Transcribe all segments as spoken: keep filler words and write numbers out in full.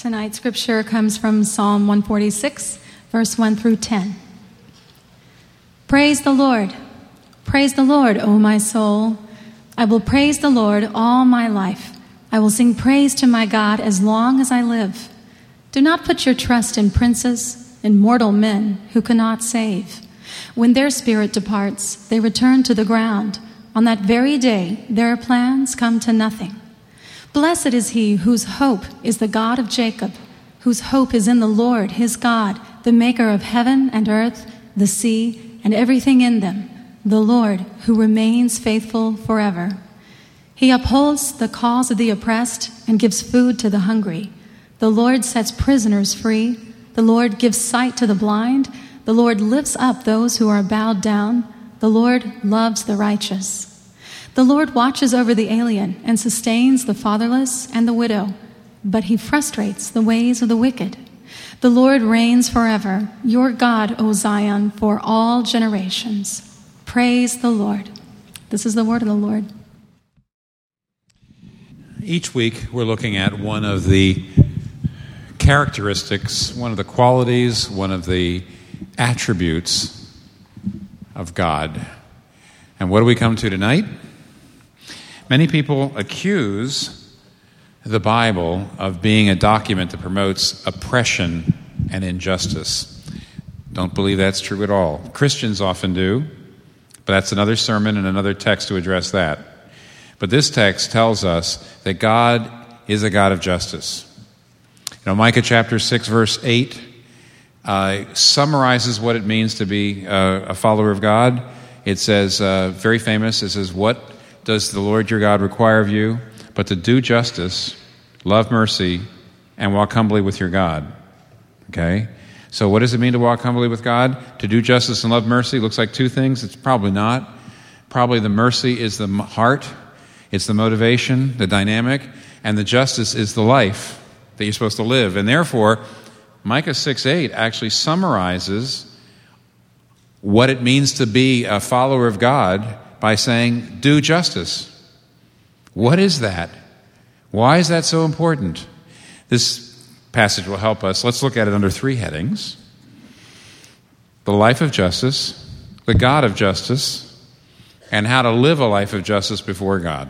Tonight's scripture comes from Psalm one forty-six, verse one through ten. Praise the Lord. Praise the Lord, O my soul. I will praise the Lord all my life. I will sing praise to my God as long as I live. Do not put your trust in princes, in mortal men who cannot save. When their spirit departs, they return to the ground. On that very day, their plans come to nothing. Blessed is he whose hope is the God of Jacob, whose hope is in the Lord, his God, the maker of heaven and earth, the sea, and everything in them, the Lord who remains faithful forever. He upholds the cause of the oppressed and gives food to the hungry. The Lord sets prisoners free. The Lord gives sight to the blind. The Lord lifts up those who are bowed down. The Lord loves the righteous. The Lord watches over the alien and sustains the fatherless and the widow, but he frustrates the ways of the wicked. The Lord reigns forever, your God, O Zion, for all generations. Praise the Lord. This is the word of the Lord. Each week we're looking at one of the characteristics, one of the qualities, one of the attributes of God. And what do we come to tonight? Many people accuse the Bible of being a document that promotes oppression and injustice. Don't believe that's true at all. Christians often do, but that's another sermon and another text to address that. But this text tells us that God is a God of justice. You know, Micah chapter six, verse eight uh, summarizes what it means to be uh, a follower of God. It says, uh, very famous, it says, "What does the Lord your God require of you, but to do justice, love mercy, and walk humbly with your God?" Okay? So what does it mean to walk humbly with God? To do justice and love mercy looks like two things. It's probably not. Probably the mercy is the heart. It's the motivation, the dynamic. And the justice is the life that you're supposed to live. And therefore, Micah six eight actually summarizes what it means to be a follower of God by saying, do justice. What is that? Why is that so important? This passage will help us. Let's look at it under three headings: the life of justice, the God of justice, and how to live a life of justice before God.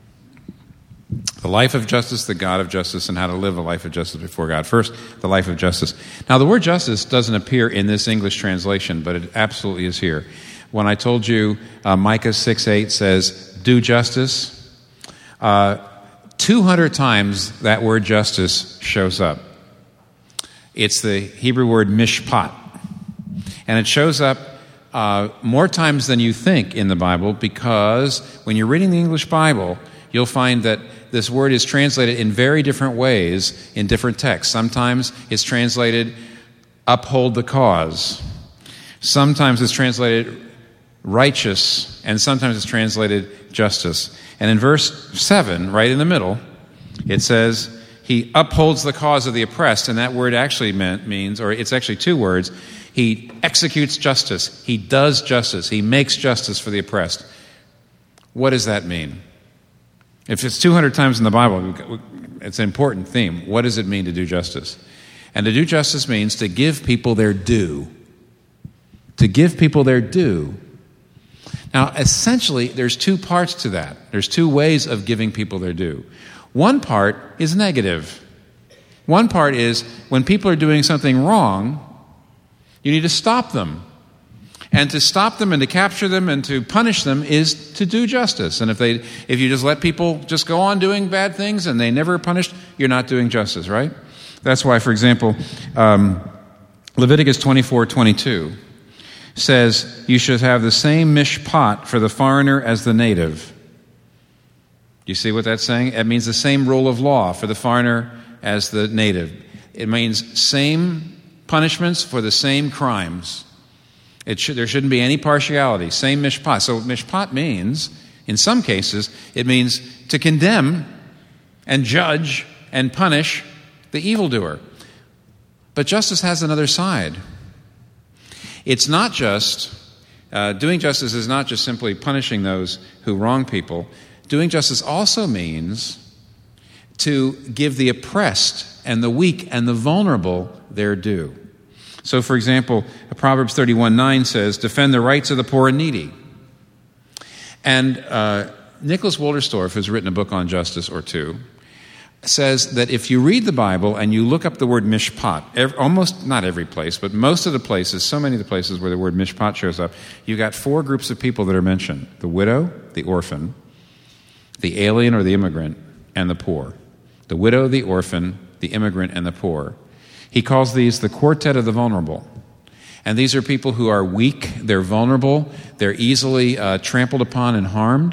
The life of justice, the God of justice, and how to live a life of justice before God. First, the life of justice. Now, the word justice doesn't appear in this English translation, but it absolutely is here. When I told you uh, Micah six eight says, do justice, uh, two hundred times that word justice shows up. It's the Hebrew word mishpat. And it shows up uh, more times than you think in the Bible, because when you're reading the English Bible, you'll find that this word is translated in very different ways in different texts. Sometimes it's translated uphold the cause. Sometimes it's translated righteous, and sometimes it's translated justice. And in verse seven, right in the middle, it says, he upholds the cause of the oppressed, and that word actually meant, means, or it's actually two words, he executes justice, he does justice, he makes justice for the oppressed. What does that mean? If it's two hundred times in the Bible, it's an important theme. What does it mean to do justice? And to do justice means to give people their due. To give people their due. Now, essentially, there's two parts to that. There's two ways of giving people their due. One part is negative. One part is when people are doing something wrong, you need to stop them. And to stop them and to capture them and to punish them is to do justice. And if they, if you just let people just go on doing bad things and they never are punished, you're not doing justice, right? That's why, for example, um, Leviticus twenty-four twenty-two says you should have the same mishpat for the foreigner as the native. You see what that's saying? It means the same rule of law for the foreigner as the native. It means same punishments for the same crimes. It should, there shouldn't be any partiality. Same mishpat. So mishpat means, in some cases, it means to condemn and judge and punish the evildoer. But justice has another side. It's not just, uh, doing justice is not just simply punishing those who wrong people. Doing justice also means to give the oppressed and the weak and the vulnerable their due. So, for example, Proverbs thirty-one nine says, defend the rights of the poor and needy. And uh, Nicholas Wolterstorff, who's written a book on justice or two, says that if you read the Bible and you look up the word mishpat, every, almost not every place, but most of the places, so many of the places where the word mishpat shows up, you've got four groups of people that are mentioned: the widow, the orphan, the alien or the immigrant, and the poor. The widow, the orphan, the immigrant, and the poor. He calls these the quartet of the vulnerable. And these are people who are weak, they're vulnerable, they're easily uh, trampled upon and harmed.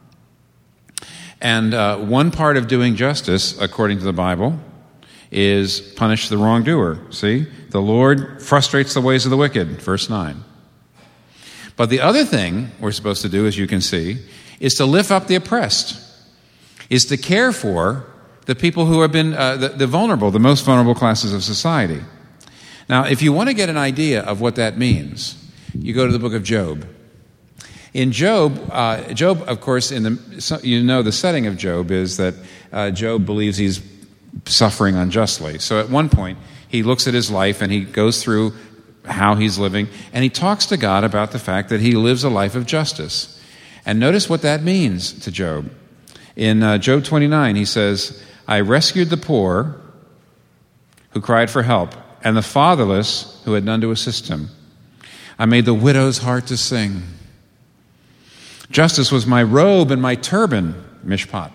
And uh, one part of doing justice, according to the Bible, is punish the wrongdoer. See? The Lord frustrates the ways of the wicked, verse nine. But the other thing we're supposed to do, as you can see, is to lift up the oppressed, is to care for the people who have been uh, the, the vulnerable, the most vulnerable classes of society. Now, if you want to get an idea of what that means, you go to the book of Job. In Job, uh, Job, of course, in the you know the setting of Job is that uh, Job believes he's suffering unjustly. So at one point, he looks at his life and he goes through how he's living, and he talks to God about the fact that he lives a life of justice. And notice what that means to Job. In uh, Job twenty-nine, he says, I rescued the poor who cried for help, and the fatherless who had none to assist him. I made the widow's heart to sing. Justice was my robe and my turban, mishpat.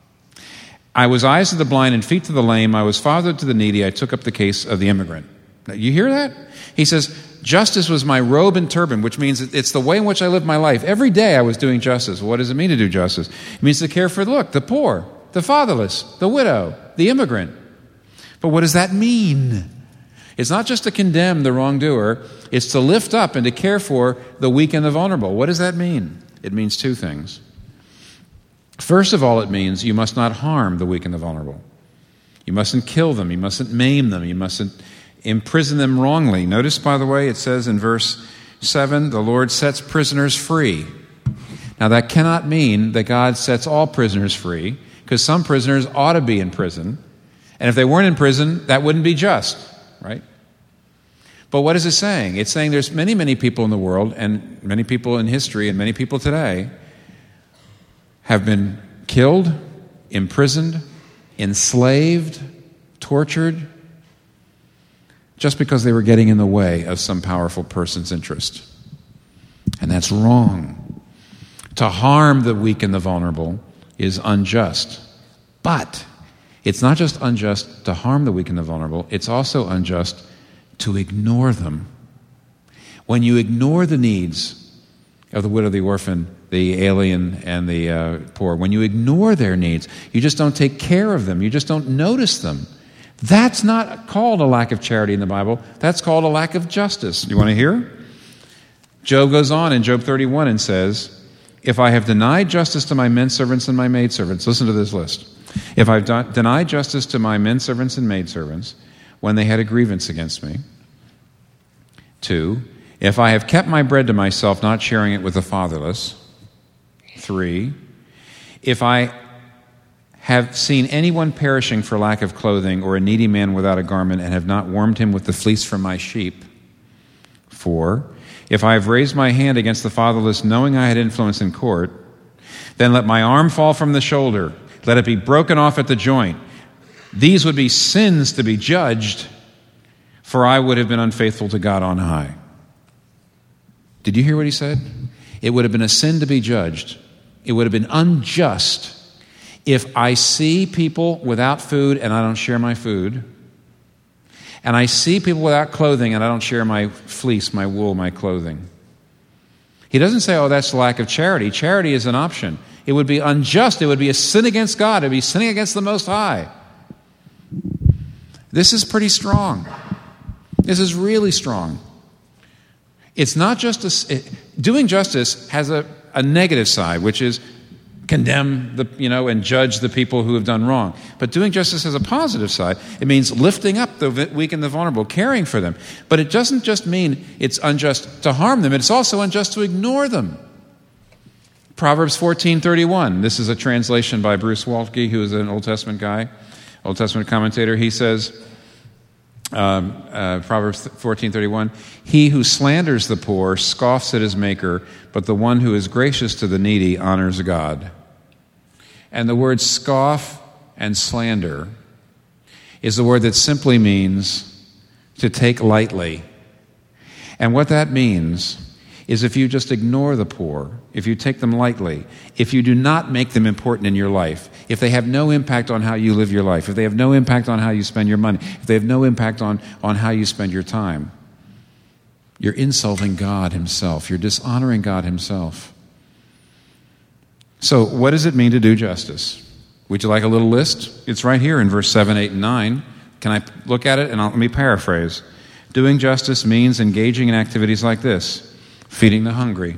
I was eyes to the blind and feet to the lame. I was father to the needy. I took up the case of the immigrant. Now, you hear that? He says, justice was my robe and turban, which means it's the way in which I lived my life. Every day I was doing justice. What does it mean to do justice? It means to care for, look, the poor, the fatherless, the widow, the immigrant. But what does that mean? It's not just to condemn the wrongdoer. It's to lift up and to care for the weak and the vulnerable. What does that mean? It means two things. First of all, it means you must not harm the weak and the vulnerable. You mustn't kill them. You mustn't maim them. You mustn't imprison them wrongly. Notice, by the way, it says in verse seven, the Lord sets prisoners free. Now, that cannot mean that God sets all prisoners free, because some prisoners ought to be in prison. And if they weren't in prison, that wouldn't be just, right? But what is it saying? It's saying there's many, many people in the world, and many people in history, and many people today have been killed, imprisoned, enslaved, tortured, just because they were getting in the way of some powerful person's interest. And that's wrong. To harm the weak and the vulnerable is unjust. But it's not just unjust to harm the weak and the vulnerable, it's also unjust to ignore them. When you ignore the needs of the widow, the orphan, the alien, and the uh, poor, when you ignore their needs, you just don't take care of them, you just don't notice them. That's not called a lack of charity in the Bible. That's called a lack of justice. Do you want to hear? Job goes on in Job thirty-one and says, if I have denied justice to my men servants and my maidservants, listen to this list. If I've do- denied justice to my men servants and maidservants when they had a grievance against me. Two, if I have kept my bread to myself, not sharing it with the fatherless. Three, if I have seen anyone perishing for lack of clothing or a needy man without a garment and have not warmed him with the fleece from my sheep. Four, if I have raised my hand against the fatherless knowing I had influence in court, then let my arm fall from the shoulder. Let it be broken off at the joint. These would be sins to be judged, for I would have been unfaithful to God on high. Did you hear what he said? It would have been a sin to be judged. It would have been unjust if I see people without food and I don't share my food, and I see people without clothing and I don't share my fleece, my wool, my clothing. He doesn't say, oh, that's the lack of charity. Charity is an option. It would be unjust. It would be a sin against God. It would be sinning against the Most High. This is pretty strong. This is really strong. It's not just a, it, doing justice has a, a negative side, which is condemn the, you know, and judge the people who have done wrong. But doing justice has a positive side. It means lifting up the weak and the vulnerable, caring for them. But it doesn't just mean it's unjust to harm them. It's also unjust to ignore them. Proverbs fourteen thirty-one. This is a translation by Bruce Waltke, who is an Old Testament guy, Old Testament commentator. He says, um, uh, Proverbs fourteen thirty-one, he who slanders the poor scoffs at his maker, but the one who is gracious to the needy honors God. And the word scoff and slander is the word that simply means to take lightly. And what that means is if you just ignore the poor, if you take them lightly, if you do not make them important in your life, if they have no impact on how you live your life, if they have no impact on how you spend your money, if they have no impact on, on how you spend your time, you're insulting God himself. You're dishonoring God himself. So what does it mean to do justice? Would you like a little list? It's right here in verse seven, eight, and nine. Can I look at it? And I'll, let me paraphrase. Doing justice means engaging in activities like this. Feeding the hungry.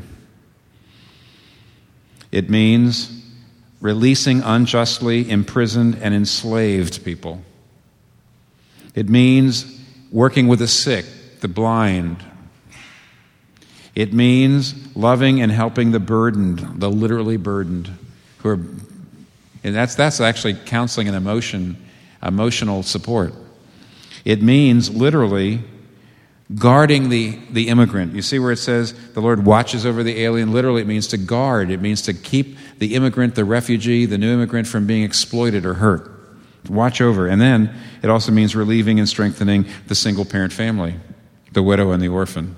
It means releasing unjustly imprisoned and enslaved people. It means working with the sick, the blind. It means loving and helping the burdened, the literally burdened, who are, and that's that's actually counseling and emotion, emotional support. It means literally guarding the, the immigrant. You see where it says the Lord watches over the alien? Literally, it means to guard. It means to keep the immigrant, the refugee, the new immigrant from being exploited or hurt. Watch over. And then it also means relieving and strengthening the single-parent family, the widow and the orphan.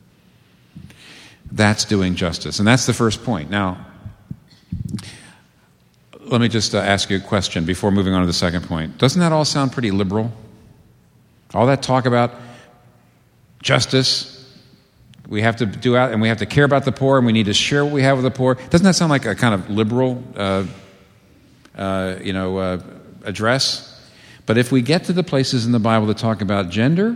That's doing justice. And that's the first point. Now, let me just uh, ask you a question before moving on to the second point. Doesn't that all sound pretty liberal? All that talk about justice, we have to do out, and we have to care about the poor, and we need to share what we have with the poor. Doesn't that sound like a kind of liberal, uh, uh, you know, uh, address? But if we get to the places in the Bible that talk about gender,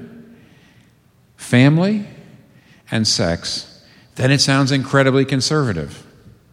family, and sex, then it sounds incredibly conservative.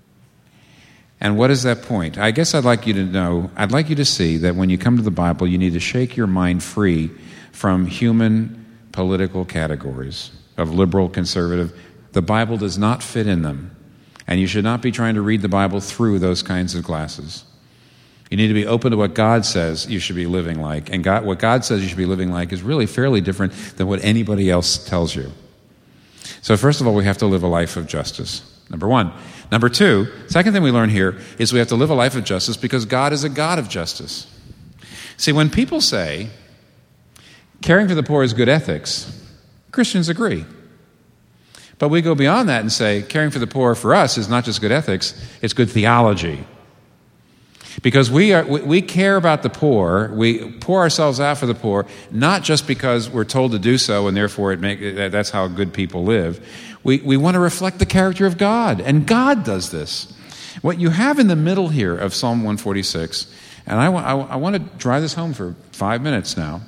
And what is that point? I guess I'd like you to know, I'd like you to see that when you come to the Bible, you need to shake your mind free from human political categories of liberal, conservative. The Bible does not fit in them. And you should not be trying to read the Bible through those kinds of glasses. You need to be open to what God says you should be living like. And God, what God says you should be living like is really fairly different than what anybody else tells you. So first of all, we have to live a life of justice. Number one. Number two, second thing we learn here is we have to live a life of justice because God is a God of justice. See, when people say caring for the poor is good ethics, Christians agree. But we go beyond that and say caring for the poor for us is not just good ethics, it's good theology. Because we are we, we care about the poor, we pour ourselves out for the poor, not just because we're told to do so and therefore it make, that's how good people live. We, we want to reflect the character of God, and God does this. What you have in the middle here of Psalm one forty-six, and I, I, I want to drive this home for five minutes now,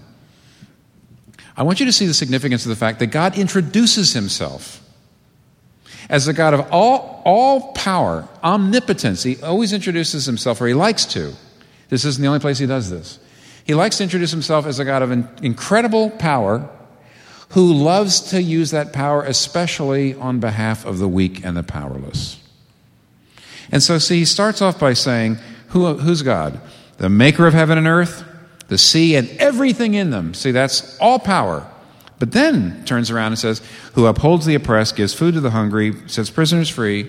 I want you to see the significance of the fact that God introduces himself as the God of all, all power, omnipotence. He always introduces himself, or he likes to. This isn't the only place he does this. He likes to introduce himself as a God of in, incredible power who loves to use that power especially on behalf of the weak and the powerless. And so, see, he starts off by saying, Who, who's God? The maker of heaven and earth, the sea, and everything in them. See, that's all power. But then turns around and says, who upholds the oppressed, gives food to the hungry, sets prisoners free.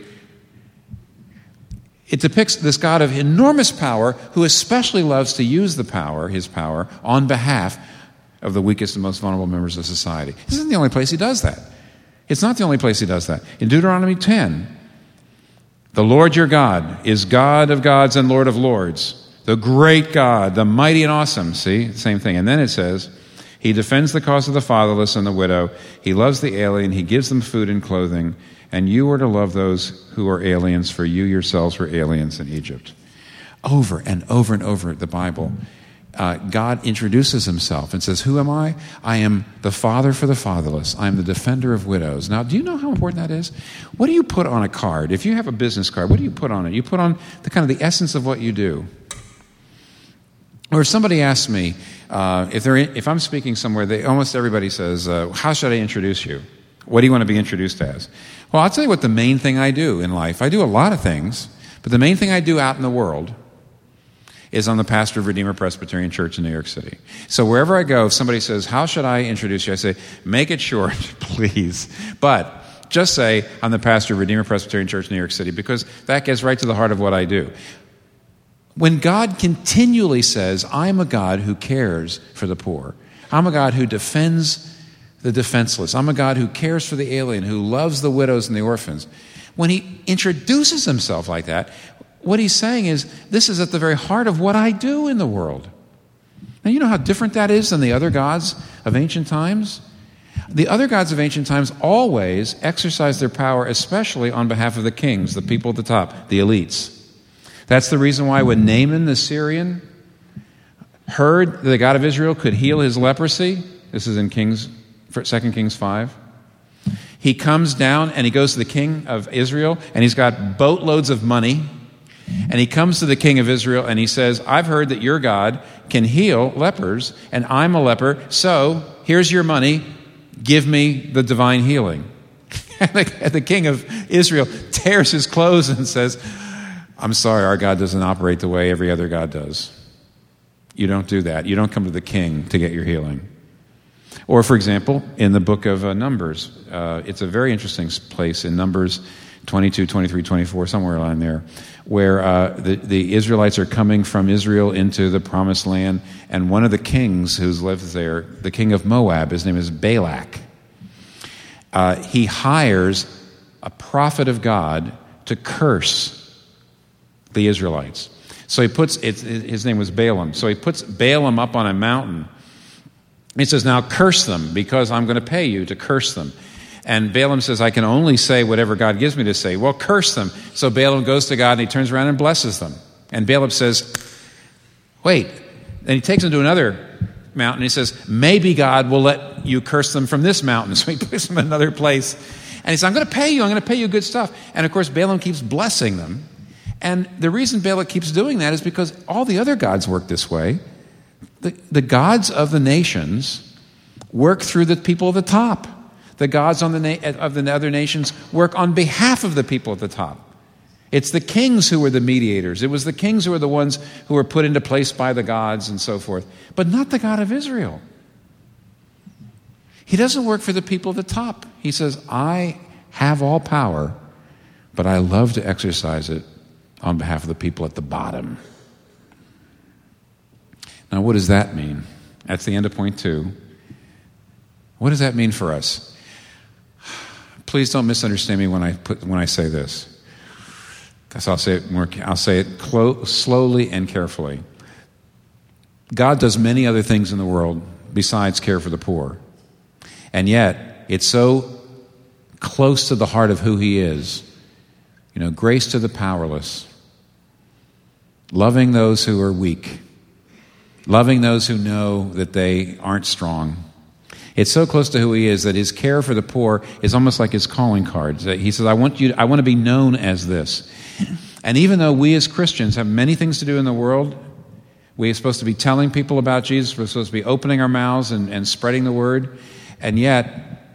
It depicts this God of enormous power who especially loves to use the power, his power, on behalf of the weakest and most vulnerable members of society. This isn't the only place he does that. It's not the only place he does that. In Deuteronomy ten, the Lord your God is God of gods and Lord of lords. The great God, the mighty and awesome. See, same thing. And then it says, he defends the cause of the fatherless and the widow. He loves the alien. He gives them food and clothing. And you are to love those who are aliens, for you yourselves were aliens in Egypt. Over and over and over in the Bible, uh, God introduces himself and says, who am I? I am the father for the fatherless. I am the defender of widows. Now, do you know how important that is? What do you put on a card? If you have a business card, what do you put on it? You put on the kind of the essence of what you do. Or if somebody asks me, uh, if they're in, if I'm speaking somewhere, they, almost everybody says, uh, how should I introduce you? What do you want to be introduced as? Well, I'll tell you what the main thing I do in life. I do a lot of things, But the main thing I do out in the world is I'm the pastor of Redeemer Presbyterian Church in New York City. So wherever I go, if somebody says, how should I introduce you? I say, make it short, please. But just say, I'm the pastor of Redeemer Presbyterian Church in New York City, because that gets right to the heart of what I do. When God continually says, I'm a God who cares for the poor, I'm a God who defends the defenseless, I'm a God who cares for the alien, who loves the widows and the orphans, when he introduces himself like that, what he's saying is, this is at the very heart of what I do in the world. Now, you know how different that is than the other gods of ancient times? The other gods of ancient times always exercised their power, especially on behalf of the kings, the people at the top, the elites. That's the reason why when Naaman the Syrian heard that the God of Israel could heal his leprosy, this is in Kings, Second Kings five, he comes down and he goes to the king of Israel, and he's got boatloads of money, and he comes to the king of Israel and he says, I've heard that your God can heal lepers, and I'm a leper, so here's your money, give me the divine healing. And the, and the king of Israel tears his clothes and says, I'm sorry, our God doesn't operate the way every other God does. You don't do that. You don't come to the king to get your healing. Or, for example, in the book of uh, Numbers, uh, it's a very interesting place in Numbers twenty-two, twenty-three, twenty-four, somewhere around there, where uh, the, the Israelites are coming from Israel into the promised land, and one of the kings who lives there, the king of Moab, his name is Balak, uh, he hires a prophet of God to curse the Israelites. So he puts, it, his name was Balaam, so he puts Balaam up on a mountain. He says, now curse them, because I'm going to pay you to curse them. And Balaam says, I can only say whatever God gives me to say. Well, curse them. So Balaam goes to God and he turns around and blesses them. And Balaam says, wait. And he takes them to another mountain. He says, maybe God will let you curse them from this mountain. So he puts them in another place. And he says, I'm going to pay you. I'm going to pay you good stuff. And of course, Balaam keeps blessing them. And the reason Balak keeps doing that is because all the other gods work this way. The, the gods of the nations work through the people at the top. The gods on the na- of the other nations work on behalf of the people at the top. It's the kings who were the mediators. It was the kings who were the ones who were put into place by the gods and so forth. But not the God of Israel. He doesn't work for the people at the top. He says, I have all power, but I love to exercise it on behalf of the people at the bottom. Now, what does that mean? That's the end of point two. What does that mean for us? Please don't misunderstand me when I put when I say this, because I'll say it more. I'll say it clo- slowly and carefully. God does many other things in the world besides care for the poor, and yet it's so close to the heart of who He is. You know, grace to the powerless, loving those who are weak, loving those who know that they aren't strong. It's so close to who He is that His care for the poor is almost like His calling card. He says, I want you to, I want to be known as this. And even though we as Christians have many things to do in the world, we're supposed to be telling people about Jesus, we're supposed to be opening our mouths and, and spreading the word, and yet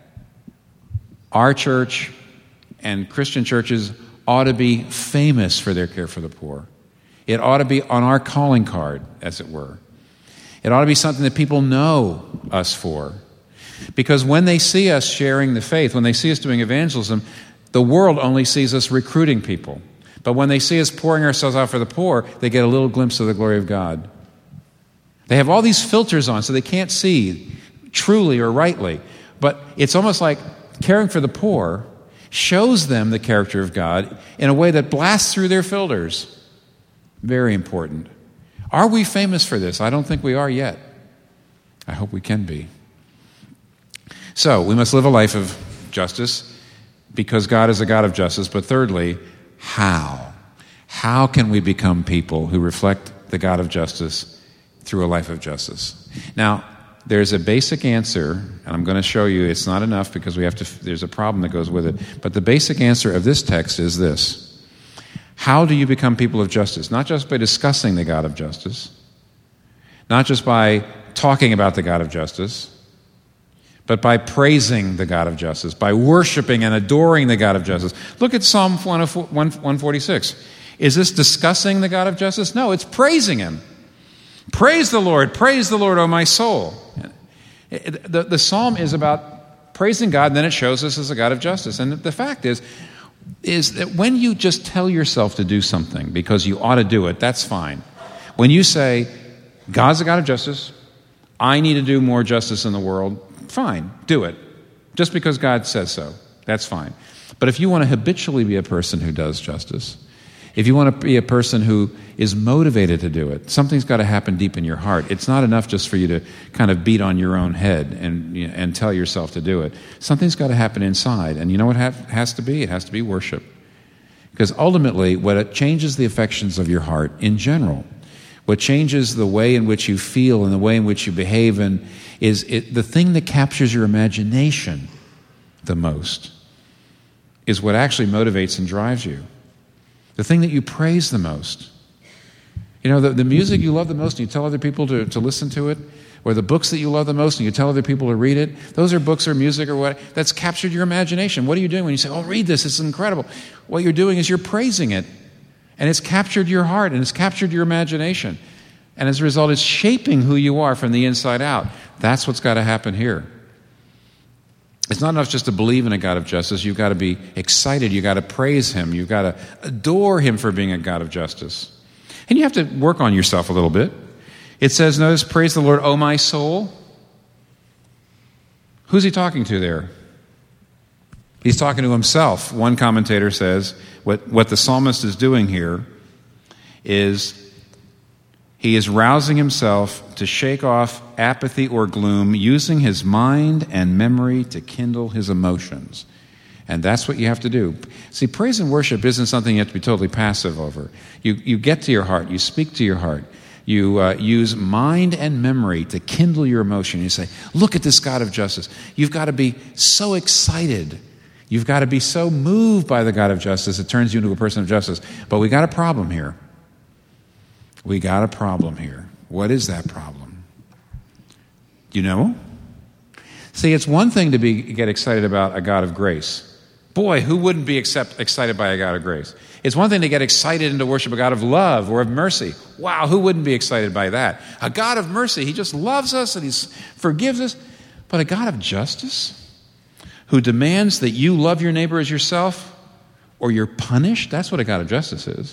our church and Christian churches ought to be famous for their care for the poor. It ought to be on our calling card, as it were. It ought to be something that people know us for. Because when they see us sharing the faith, when they see us doing evangelism, the world only sees us recruiting people. But when they see us pouring ourselves out for the poor, they get a little glimpse of the glory of God. They have all these filters on, so they can't see truly or rightly. But it's almost like caring for the poor shows them the character of God in a way that blasts through their filters. Very important. Are we famous for this? I don't think we are yet. I hope we can be. So, we must live a life of justice because God is a God of justice. But thirdly, how? How can we become people who reflect the God of justice through a life of justice? Now, there's a basic answer, and I'm going to show you it's not enough because we have to. There's a problem that goes with it. But the basic answer of this text is this. How do you become people of justice? Not just by discussing the God of justice, not just by talking about the God of justice, but by praising the God of justice, by worshiping and adoring the God of justice. Look at Psalm one forty-six. Is this discussing the God of justice? No, it's praising him. Praise the Lord, praise the Lord, O my soul. The, the psalm is about praising God, and then it shows us as a God of justice. And the fact is, is that when you just tell yourself to do something because you ought to do it, that's fine. When you say, God's a God of justice, I need to do more justice in the world, fine, do it. Just because God says so, that's fine. But if you want to habitually be a person who does justice, if you want to be a person who is motivated to do it, something's got to happen deep in your heart. It's not enough just for you to kind of beat on your own head and, you know, and tell yourself to do it. Something's got to happen inside. And you know what it has to be? It has to be worship. Because ultimately, what it changes the affections of your heart in general, what changes the way in which you feel and the way in which you behave, and is it, the thing that captures your imagination the most is what actually motivates and drives you. The thing that you praise the most. You know, the, the music you love the most and you tell other people to, to listen to it, or the books that you love the most and you tell other people to read it, those are books or music or what, that's captured your imagination. What are you doing when you say, oh, read this, it's incredible? What you're doing is you're praising it, and it's captured your heart and it's captured your imagination. And as a result, it's shaping who you are from the inside out. That's what's got to happen here. It's not enough just to believe in a God of justice. You've got to be excited. You've got to praise him. You've got to adore him for being a God of justice. And you have to work on yourself a little bit. It says, notice, praise the Lord, O my soul. Who's he talking to there? He's talking to himself. One commentator says what, what the psalmist is doing here is he is rousing himself to shake off apathy or gloom, using his mind and memory to kindle his emotions. And that's what you have to do. See, praise and worship isn't something you have to be totally passive over. You, you get to your heart. You speak to your heart. You uh, use mind and memory to kindle your emotion. You say, look at this God of justice. You've got to be so excited. You've got to be so moved by the God of justice, it turns you into a person of justice. But we got a problem here. We got a problem here. What is that problem? Do you know? See, it's one thing to be get excited about a God of grace. Boy, who wouldn't be accept, excited by a God of grace? It's one thing to get excited and to worship a God of love or of mercy. Wow, who wouldn't be excited by that? A God of mercy, he just loves us and he forgives us. But a God of justice who demands that you love your neighbor as yourself or you're punished, that's what a God of justice is.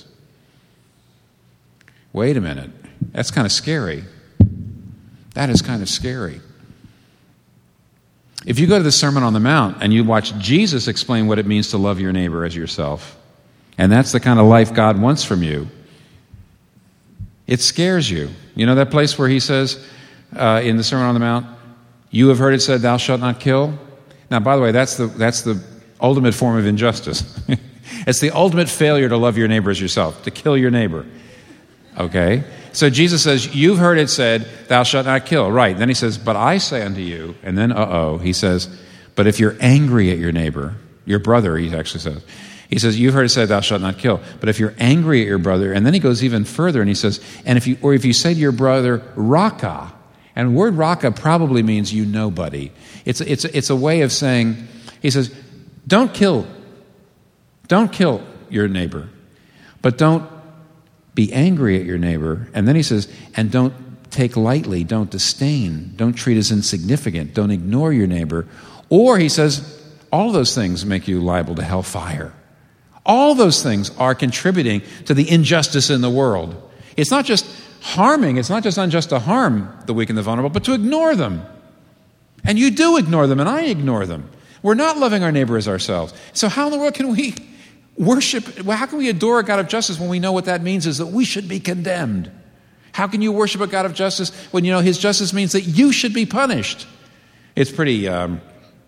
Wait a minute, that's kind of scary. That is kind of scary. If you go to the Sermon on the Mount and you watch Jesus explain what it means to love your neighbor as yourself, and that's the kind of life God wants from you, it scares you. You know that place where he says uh, in the Sermon on the Mount, you have heard it said, thou shalt not kill? Now, by the way, that's the, that's the ultimate form of injustice. It's the ultimate failure to love your neighbor as yourself, to kill your neighbor. Okay? So Jesus says, you've heard it said, thou shalt not kill. Right. Then he says, but I say unto you, and then uh-oh, he says, but if you're angry at your neighbor, your brother, he actually says, he says, you've heard it said, thou shalt not kill. But if you're angry at your brother, and then he goes even further, and he says, and if you, or if you say to your brother, raka, and the word raka probably means you nobody. It's, it's, it's a way of saying, he says, don't kill, don't kill your neighbor, but don't be angry at your neighbor. And then he says, and don't take lightly, don't disdain, don't treat as insignificant, don't ignore your neighbor. Or he says, all those things make you liable to hellfire. All those things are contributing to the injustice in the world. It's not just harming, it's not just unjust to harm the weak and the vulnerable, but to ignore them. And you do ignore them, and I ignore them. We're not loving our neighbor as ourselves. So how in the world can we worship, well, how can we adore a God of justice when we know what that means is that we should be condemned? How can you worship a God of justice when you know his justice means that you should be punished? It's pretty um,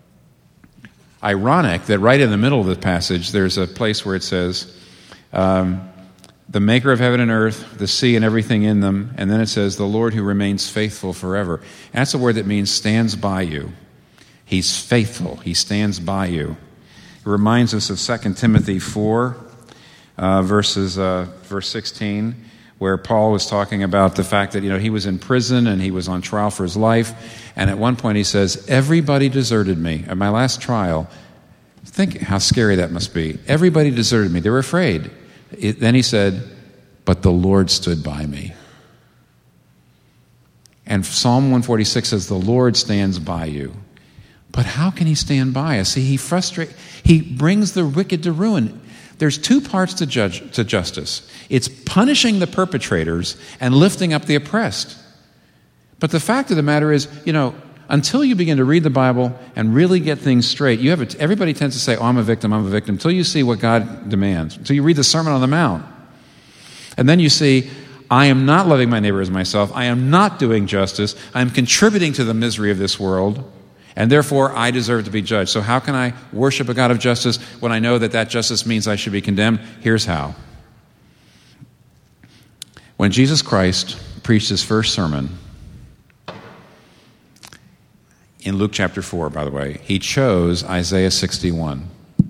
ironic that right in the middle of the passage, there's a place where it says, um, the maker of heaven and earth, the sea and everything in them, and then it says, the Lord who remains faithful forever. And that's a word that means stands by you. He's faithful. He stands by you. It reminds us of Second Timothy four, uh, verses, uh, verse sixteen, where Paul was talking about the fact that, you know, he was in prison and he was on trial for his life. And at one point he says, everybody deserted me. At my last trial, think how scary that must be. Everybody deserted me. They were afraid. It, then he said, but the Lord stood by me. And Psalm one forty-six says, the Lord stands by you. But how can he stand by us? See, he frustrates, he brings the wicked to ruin. There's two parts to judge to justice. It's punishing the perpetrators and lifting up the oppressed. But the fact of the matter is, you know, until you begin to read the Bible and really get things straight, you have a, everybody tends to say, oh, I'm a victim, I'm a victim, until you see what God demands, until you read the Sermon on the Mount. And then you see, I am not loving my neighbor as myself, I am not doing justice, I am contributing to the misery of this world, and therefore I deserve to be judged. So how can I worship a God of justice when I know that that justice means I should be condemned? Here's how. When Jesus Christ preached his first sermon, in Luke chapter four, by the way, he chose Isaiah sixty-one.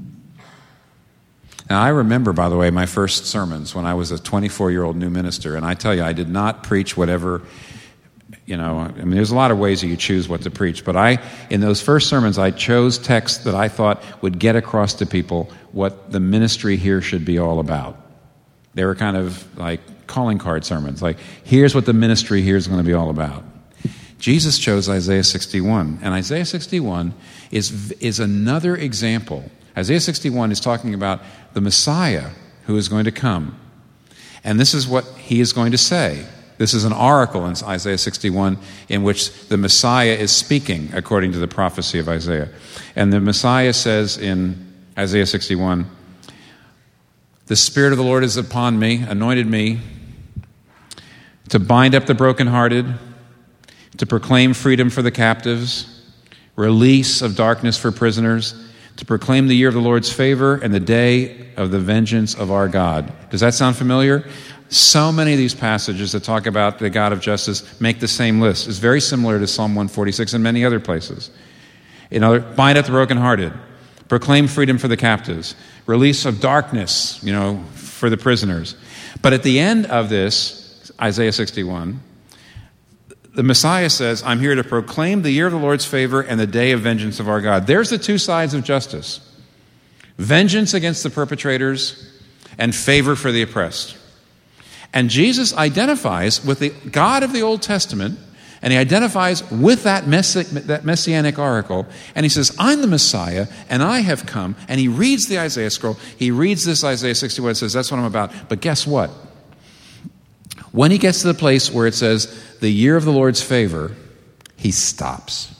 Now, I remember, by the way, my first sermons when I was a twenty-four-year-old new minister, and I tell you, I did not preach whatever, you know, I mean, there's a lot of ways that you choose what to preach, but I, in those first sermons, I chose texts that I thought would get across to people what the ministry here should be all about. They were kind of like calling card sermons, like, here's what the ministry here is going to be all about. Jesus chose Isaiah sixty-one, and Isaiah sixty-one is, is another example. Isaiah sixty-one is talking about the Messiah who is going to come. And this is what he is going to say. This is an oracle in Isaiah sixty-one in which the Messiah is speaking according to the prophecy of Isaiah. And the Messiah says in Isaiah sixty-one, the Spirit of the Lord is upon me, anointed me, to bind up the brokenhearted, to proclaim freedom for the captives, release of darkness for prisoners, to proclaim the year of the Lord's favor and the day of the vengeance of our God. Does that sound familiar? So many of these passages that talk about the God of justice make the same list. It's very similar to Psalm one forty-six and many other places. In other, bind up the brokenhearted, proclaim freedom for the captives, release of darkness, you know, for the prisoners. But at the end of this, Isaiah sixty-one, the Messiah says, I'm here to proclaim the year of the Lord's favor and the day of vengeance of our God. There's the two sides of justice. Vengeance against the perpetrators and favor for the oppressed. And Jesus identifies with the God of the Old Testament, and he identifies with that, messi- that messianic oracle, and he says, I'm the Messiah, and I have come. And he reads the Isaiah scroll. He reads this Isaiah sixty-one and says, that's what I'm about. But guess what? When he gets to the place where it says, the year of the Lord's favor, he stops.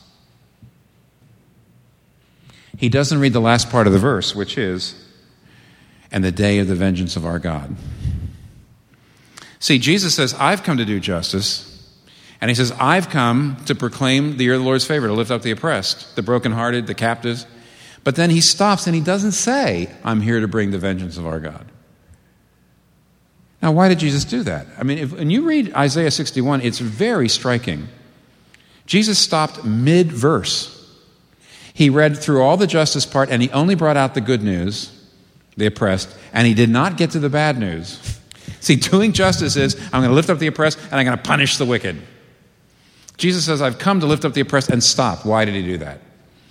He doesn't read the last part of the verse, which is, and the day of the vengeance of our God. See, Jesus says, I've come to do justice. And he says, I've come to proclaim the year of the Lord's favor, to lift up the oppressed, the brokenhearted, the captives. But then he stops and he doesn't say, I'm here to bring the vengeance of our God. Now, why did Jesus do that? I mean, if, when you read Isaiah sixty-one, it's very striking. Jesus stopped mid-verse. He read through all the justice part, and he only brought out the good news, the oppressed, and he did not get to the bad news. See, doing justice is, I'm going to lift up the oppressed, and I'm going to punish the wicked. Jesus says, I've come to lift up the oppressed, and stop. Why did he do that?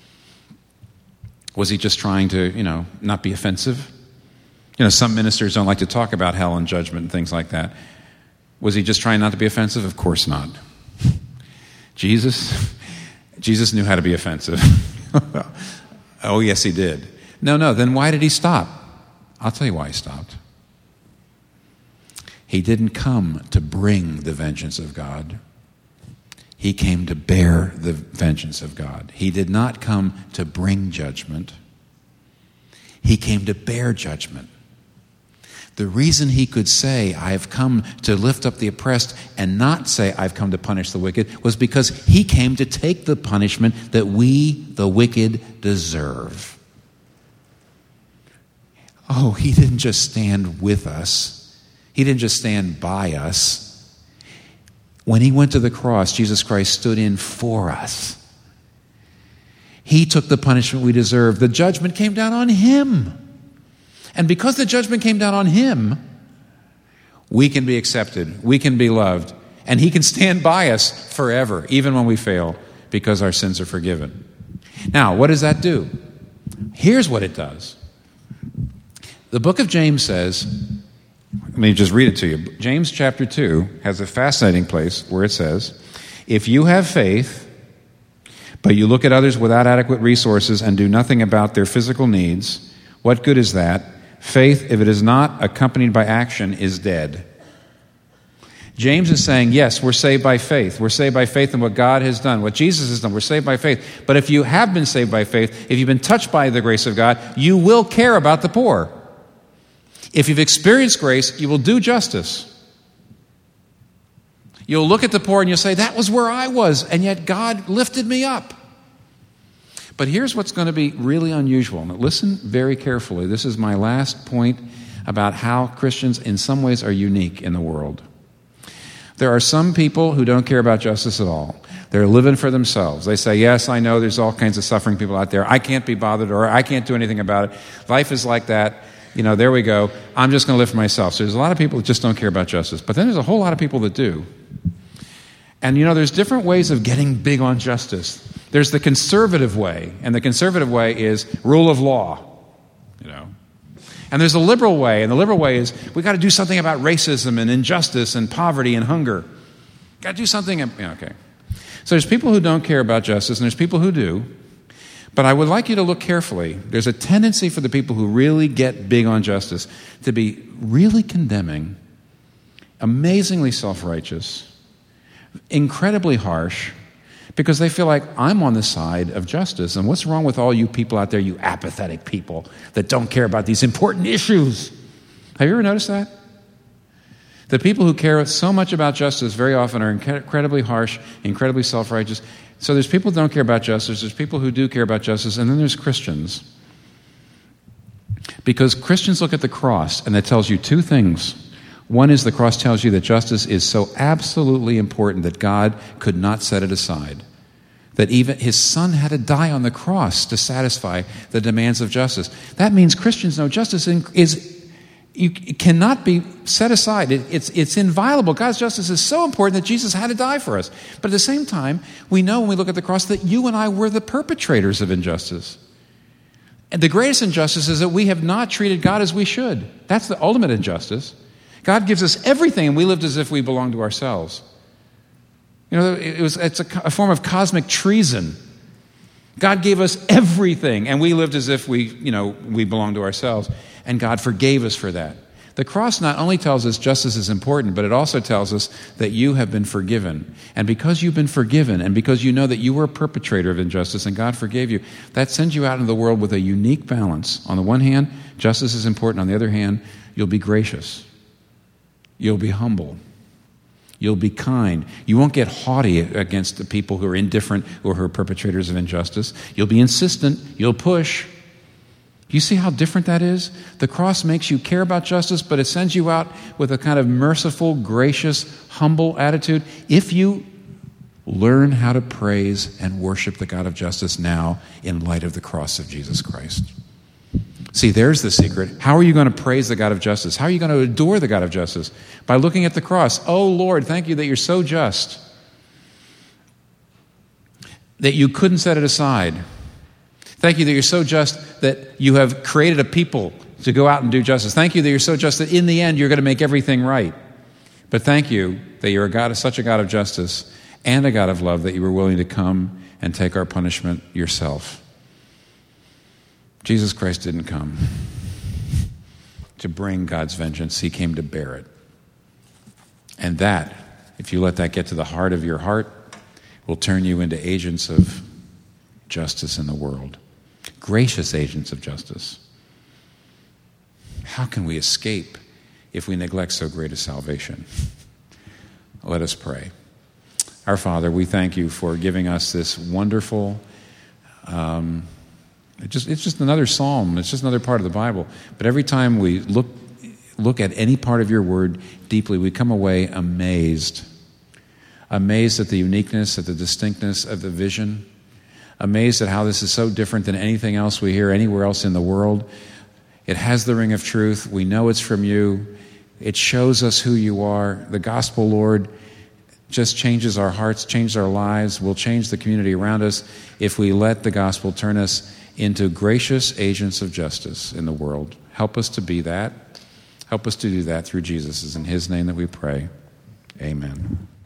Was he just trying to, you know, not be offensive? You know, some ministers don't like to talk about hell and judgment and things like that. Was he just trying not to be offensive? Of course not. Jesus, Jesus knew how to be offensive. Oh, yes, he did. No, no, then why did he stop? I'll tell you why he stopped. He didn't come to bring the vengeance of God. He came to bear the vengeance of God. He did not come to bring judgment. He came to bear judgment. The reason he could say, I have come to lift up the oppressed, and not say, I've come to punish the wicked, was because he came to take the punishment that we, the wicked, deserve. Oh, he didn't just stand with us. He didn't just stand by us. When he went to the cross, Jesus Christ stood in for us. He took the punishment we deserve. The judgment came down on him. And because the judgment came down on him, we can be accepted, we can be loved, and he can stand by us forever, even when we fail, because our sins are forgiven. Now, what does that do? Here's what it does. The book of James says, me just read it to you. James chapter two has a fascinating place where it says, if you have faith, but you look at others without adequate resources and do nothing about their physical needs, what good is that? Faith, if it is not accompanied by action, is dead. James is saying, yes, we're saved by faith. We're saved by faith in what God has done, what Jesus has done. We're saved by faith. But if you have been saved by faith, if you've been touched by the grace of God, you will care about the poor. If you've experienced grace, you will do justice. You'll look at the poor and you'll say, that was where I was, and yet God lifted me up. But here's what's going to be really unusual. Now, listen very carefully. This is my last point about how Christians in some ways are unique in the world. There are some people who don't care about justice at all. They're living for themselves. They say, yes, I know there's all kinds of suffering people out there. I can't be bothered, or I can't do anything about it. Life is like that. You know, there we go. I'm just going to live for myself. So there's a lot of people that just don't care about justice. But then there's a whole lot of people that do. And, you know, there's different ways of getting big on justice. There's the conservative way, and the conservative way is rule of law, you know. And there's a liberal way, and the liberal way is we've got to do something about racism and injustice and poverty and hunger. Got to do something. Yeah, okay. So there's people who don't care about justice, and there's people who do. But I would like you to look carefully. There's a tendency for the people who really get big on justice to be really condemning, amazingly self-righteous, incredibly harsh, because they feel like I'm on the side of justice. And what's wrong with all you people out there, you apathetic people that don't care about these important issues? Have you ever noticed that? The people who care so much about justice very often are incredibly harsh, incredibly self-righteous. So there's people who don't care about justice, there's people who do care about justice, and then there's Christians. Because Christians look at the cross, and that tells you two things. One is the cross tells you that justice is so absolutely important that God could not set it aside. That even his son had to die on the cross to satisfy the demands of justice. That means Christians know justice is you cannot be set aside. It, it's, it's inviolable. God's justice is so important that Jesus had to die for us. But at the same time, we know when we look at the cross that you and I were the perpetrators of injustice. And the greatest injustice is that we have not treated God as we should. That's the ultimate injustice. God gives us everything, and we lived as if we belonged to ourselves. You know, it was, it's a, a form of cosmic treason. God gave us everything, and we lived as if we, you know, we belonged to ourselves. And God forgave us for that. The cross not only tells us justice is important, but it also tells us that you have been forgiven. And because you've been forgiven, and because you know that you were a perpetrator of injustice and God forgave you, that sends you out into the world with a unique balance. On the one hand, justice is important. On the other hand, you'll be gracious. You'll be humble. You'll be kind. You won't get haughty against the people who are indifferent or who are perpetrators of injustice. You'll be insistent. You'll push. Do you see how different that is? The cross makes you care about justice, but it sends you out with a kind of merciful, gracious, humble attitude. If you learn how to praise and worship the God of justice now in light of the cross of Jesus Christ. See, there's the secret. How are you going to praise the God of justice? How are you going to adore the God of justice? By looking at the cross. Oh, Lord, thank you that you're so just, that you couldn't set it aside. Thank you that you're so just that you have created a people to go out and do justice. Thank you that you're so just that in the end you're going to make everything right. But thank you that you're a God, such a God of justice and a God of love that you were willing to come and take our punishment yourself. Jesus Christ didn't come to bring God's vengeance. He came to bear it. And that, if you let that get to the heart of your heart, will turn you into agents of justice in the world. Gracious agents of justice. How can we escape if we neglect so great a salvation? Let us pray. Our Father, we thank you for giving us this wonderful um, It just, it's just another psalm. It's just another part of the Bible. But every time we look look at any part of your word deeply, we come away amazed. Amazed at the uniqueness, at the distinctness of the vision. Amazed at how this is so different than anything else we hear anywhere else in the world. It has the ring of truth. We know it's from you. It shows us who you are. The gospel, Lord, just changes our hearts, changes our lives, will change the community around us if we let the gospel turn us into gracious agents of justice in the world. Help us to be that. Help us to do that through Jesus. It's in his name that we pray. Amen.